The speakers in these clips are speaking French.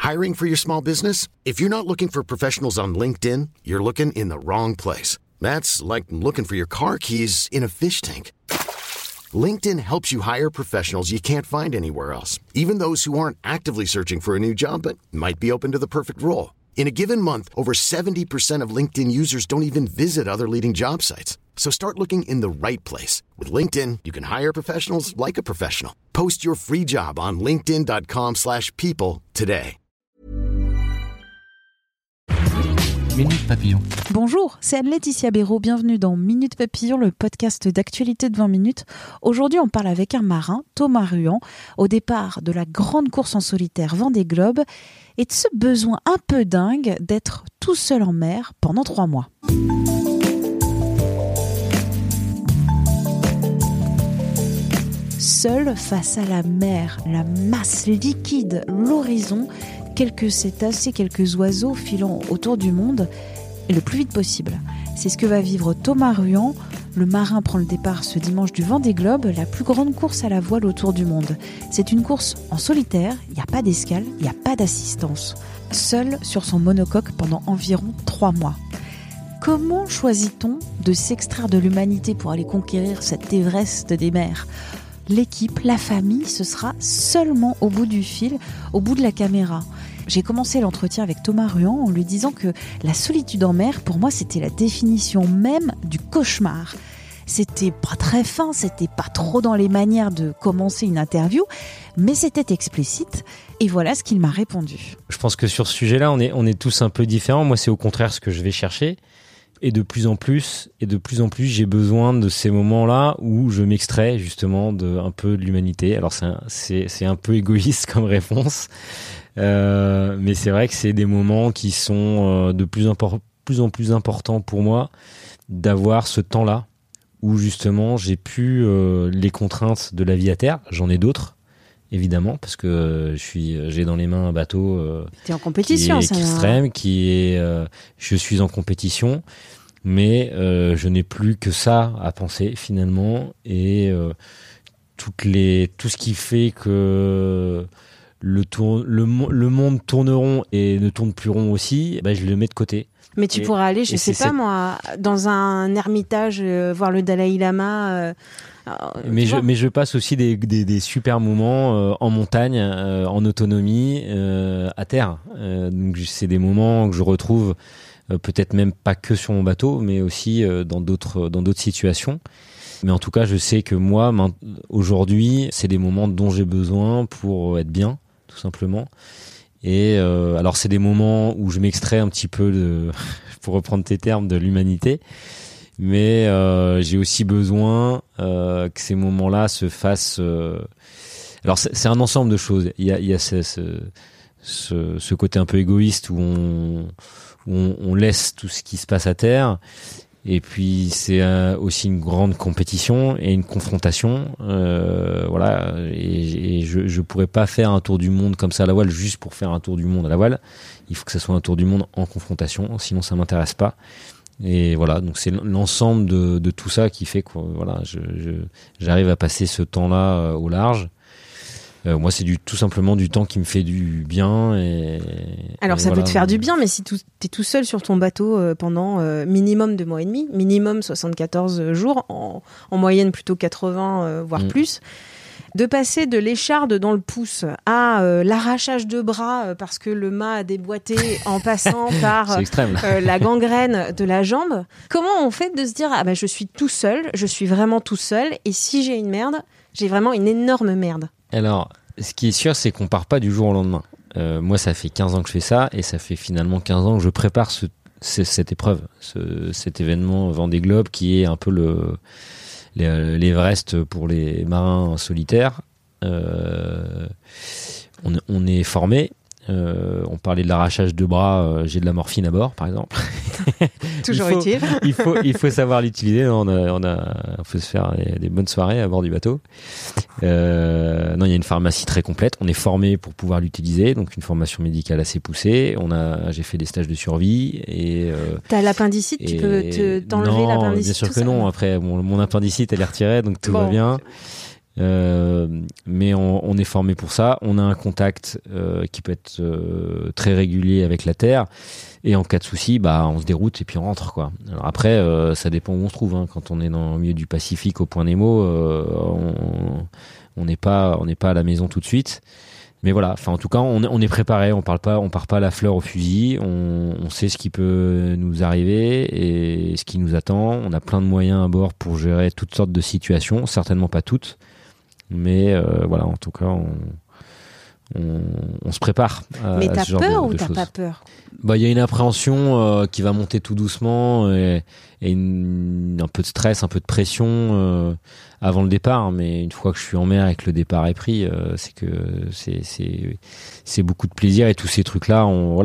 Hiring for your small business? If you're not looking for professionals on LinkedIn, you're looking in the wrong place. That's like looking for your car keys in a fish tank. LinkedIn helps you hire professionals you can't find anywhere else, even those who aren't actively searching for a new job but might be open to the perfect role. In a given month, over 70% of LinkedIn users don't even visit other leading job sites. So start looking in the right place. With LinkedIn, you can hire professionals like a professional. Post your free job on linkedin.com/people today. Minute Papillon. Bonjour, c'est Anne-Laetitia Béraud. Bienvenue dans Minute Papillon, le podcast d'actualité de 20 minutes. Aujourd'hui, on parle avec un marin, Thomas Ruan, au départ de la grande course en solitaire Vendée Globe et de ce besoin un peu dingue d'être tout seul en mer pendant 3 mois. Seul face à la mer, la masse liquide, l'horizon, quelques cétacés, quelques oiseaux filant autour du monde, et le plus vite possible. C'est ce que va vivre Thomas Ruan. Le marin prend le départ ce dimanche du Vendée Globe, la plus grande course à la voile autour du monde. C'est une course en solitaire, il n'y a pas d'escale, il n'y a pas d'assistance. Seul sur son monocoque pendant environ 3 mois. Comment choisit-on de s'extraire de l'humanité pour aller conquérir cet Everest des mers ? L'équipe, la famille, ce sera seulement au bout du fil, au bout de la caméra. J'ai commencé l'entretien avec Thomas Ruan en lui disant que la solitude en mer, pour moi, c'était la définition même du cauchemar. C'était pas très fin, c'était pas trop dans les manières de commencer une interview, mais c'était explicite. Et voilà ce qu'il m'a répondu. Je pense que sur ce sujet-là, on est tous un peu différents. Moi, c'est au contraire ce que je vais chercher. Et de plus en plus, j'ai besoin de ces moments-là où je m'extrais justement un peu de l'humanité. Alors c'est un peu égoïste comme réponse, mais c'est vrai que c'est des moments qui sont de plus en plus importants pour moi d'avoir ce temps-là où justement j'ai plus les contraintes de la vie à terre. J'en ai d'autres. Évidemment, parce que j'ai dans les mains un bateau T'es en compétition, qui est extrême, je suis en compétition, mais je n'ai plus que ça à penser finalement, et tout ce qui fait que le monde tourne rond et ne tourne plus rond aussi, je le mets de côté. Mais tu pourrais aller, je sais pas moi, dans un ermitage, voir le Dalai Lama. Mais je passe aussi des super moments en montagne, en autonomie, à terre. Donc c'est des moments que je retrouve peut-être même pas que sur mon bateau, mais aussi dans d'autres situations. Mais en tout cas, je sais que moi, aujourd'hui, c'est des moments dont j'ai besoin pour être bien, tout simplement. Et alors c'est des moments où je m'extrais un petit peu pour reprendre tes termes, de l'humanité. Mais j'ai aussi besoin que ces moments-là se fassent. Alors c'est un ensemble de choses. Il y a ce côté un peu égoïste où on laisse tout ce qui se passe à terre. Et puis c'est aussi une grande compétition et une confrontation. Voilà. Et je pourrais pas faire un tour du monde comme ça à la voile juste pour faire un tour du monde à la voile. Il faut que ça soit un tour du monde en confrontation, sinon ça m'intéresse pas. Et voilà, donc c'est l'ensemble de tout ça qui fait que voilà, j'arrive à passer ce temps-là au large. Moi, c'est tout simplement du temps qui me fait du bien. Alors, ça peut te faire du bien, mais si t'es tout seul sur ton bateau pendant minimum 2 mois et demi, minimum 74 jours, en moyenne plutôt 80, voire plus, de passer de l'écharde dans le pouce à l'arrachage de bras parce que le mât a déboîté en passant par la gangrène de la jambe. Comment on fait de se dire je suis tout seul, je suis vraiment tout seul, et si j'ai une merde, j'ai vraiment une énorme merde. Alors, ce qui est sûr, c'est qu'on part pas du jour au lendemain. Moi, ça fait 15 ans que je fais ça, et ça fait finalement 15 ans que je prépare cette épreuve, cet événement Vendée Globe qui est un peu l'Everest pour les marins solitaires. On est formé. On parlait de l'arrachage de bras. J'ai de la morphine à bord, par exemple. Toujours utile. Il faut savoir l'utiliser. On faut se faire des bonnes soirées à bord du bateau. Non, il y a une pharmacie très complète. On est formé pour pouvoir l'utiliser, donc une formation médicale assez poussée. J'ai fait des stages de survie et. T'as l'appendicite, tu peux t'enlever l'appendicite. Bien sûr que non. Après, mon appendicite, elle est retirée, donc tout va bien. Mais on est formé pour ça. On a un contact qui peut être très régulier avec la terre. Et en cas de souci, on se déroute et puis on rentre, quoi. Alors après, ça dépend où on se trouve. Hein. Quand on est dans le milieu du Pacifique, au Point Nemo, on n'est pas à la maison tout de suite. Mais voilà. Enfin, en tout cas, on est préparé. On part pas la fleur au fusil. On sait ce qui peut nous arriver et ce qui nous attend. On a plein de moyens à bord pour gérer toutes sortes de situations. Certainement pas toutes, mais voilà. En tout cas, on se prépare à Mais t'as ce genre peur de ou t'as choses. pas peur? Il y a une appréhension qui va monter tout doucement et un peu de stress, un peu de pression avant le départ. Mais une fois que je suis en mer et que le départ est pris, c'est que c'est beaucoup de plaisir et tous ces trucs-là, on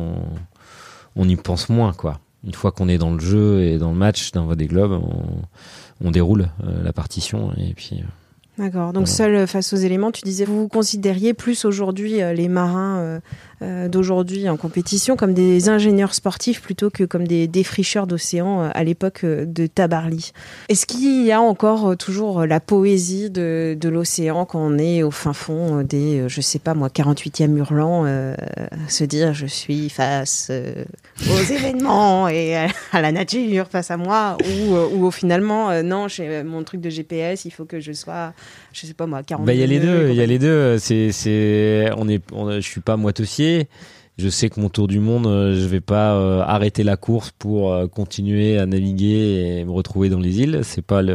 y pense moins, quoi. Une fois qu'on est dans le jeu et dans le match d'un Vendée Globe, on déroule la partition et puis. D'accord. Donc seul face aux éléments, tu disais, vous considériez plus aujourd'hui les marins d'aujourd'hui en compétition comme des ingénieurs sportifs plutôt que comme des défricheurs d'océan à l'époque de Tabarly. Est-ce qu'il y a encore toujours la poésie de l'océan quand on est au fin fond des, 48e hurlant, se dire je suis face aux événements et à la nature face à moi, ou finalement non, j'ai mon truc de GPS, il faut que je sois 40. Il y a les deux. Je suis pas moitessier. Je sais que mon tour du monde, je vais pas arrêter la course pour continuer à naviguer et me retrouver dans les îles.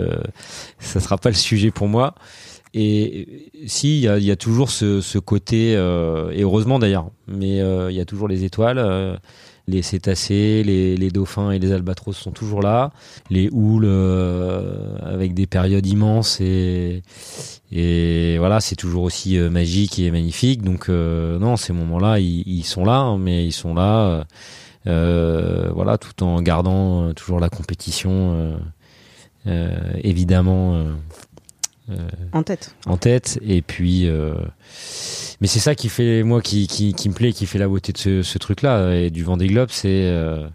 Ça sera pas le sujet pour moi. Et si, il y a toujours ce côté, et heureusement d'ailleurs, mais il y a toujours les étoiles. Les cétacés, les dauphins et les albatros sont toujours là. Les houles avec des périodes immenses et voilà, c'est toujours aussi magique et magnifique. Donc non, ces moments-là, ils sont là, hein, mais ils sont là, voilà, tout en gardant toujours la compétition, évidemment. En tête. Et puis mais c'est ça qui fait qui me plaît, qui fait la beauté de ce truc là et du Vendée Globe, c'est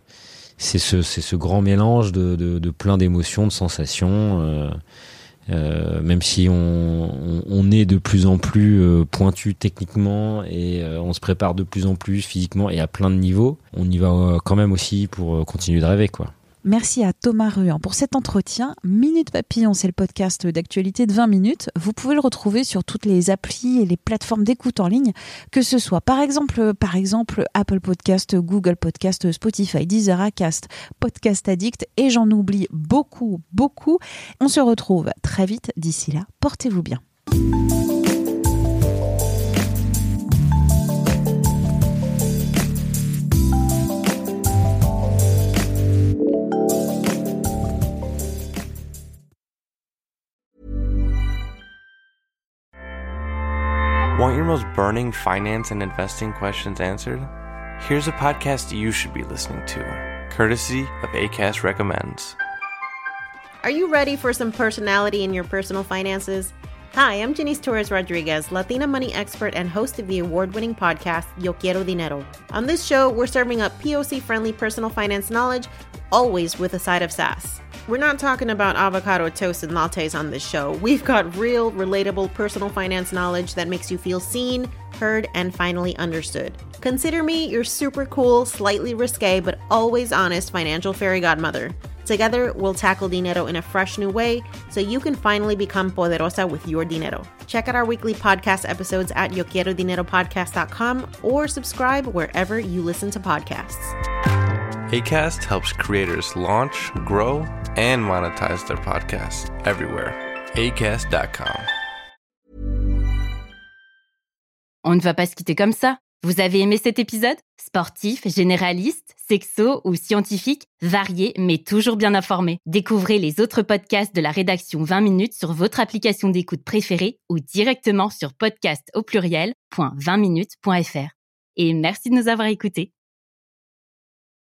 ce grand mélange de plein d'émotions, de sensations, même si on est de plus en plus pointu techniquement et on se prépare de plus en plus physiquement et à plein de niveaux, on y va quand même aussi pour continuer de rêver, quoi. Merci à Thomas Ruan pour cet entretien. Minute Papillon, c'est le podcast d'actualité de 20 minutes. Vous pouvez le retrouver sur toutes les applis et les plateformes d'écoute en ligne, que ce soit par exemple Apple Podcast, Google Podcast, Spotify, Deezer, Acast, Podcast Addict et j'en oublie beaucoup. On se retrouve très vite. D'ici là, portez-vous bien. Want your most burning finance and investing questions answered? Here's a podcast you should be listening to, courtesy of Acast Recommends. Are you ready for some personality in your personal finances? Hi, I'm Janice Torres-Rodriguez, Latina money expert and host of the award-winning podcast, Yo Quiero Dinero. On this show, we're serving up POC-friendly personal finance knowledge, always with a side of sass. We're not talking about avocado toast and lattes on this show. We've got real, relatable personal finance knowledge that makes you feel seen, heard, and finally understood. Consider me your super cool, slightly risque, but always honest financial fairy godmother. Together, we'll tackle dinero in a fresh new way so you can finally become poderosa with your dinero. Check out our weekly podcast episodes at yoquierodineropodcast.com or subscribe wherever you listen to podcasts. Acast helps creators launch, grow, and monetize their podcasts everywhere. Acast.com. On ne va pas se quitter comme ça. Vous avez aimé cet épisode ? Sportif, généraliste, sexo ou scientifique, varié mais toujours bien informé. Découvrez les autres podcasts de la rédaction 20 minutes sur votre application d'écoute préférée ou directement sur podcast@20minutes.fr. Et merci de nous avoir écoutés.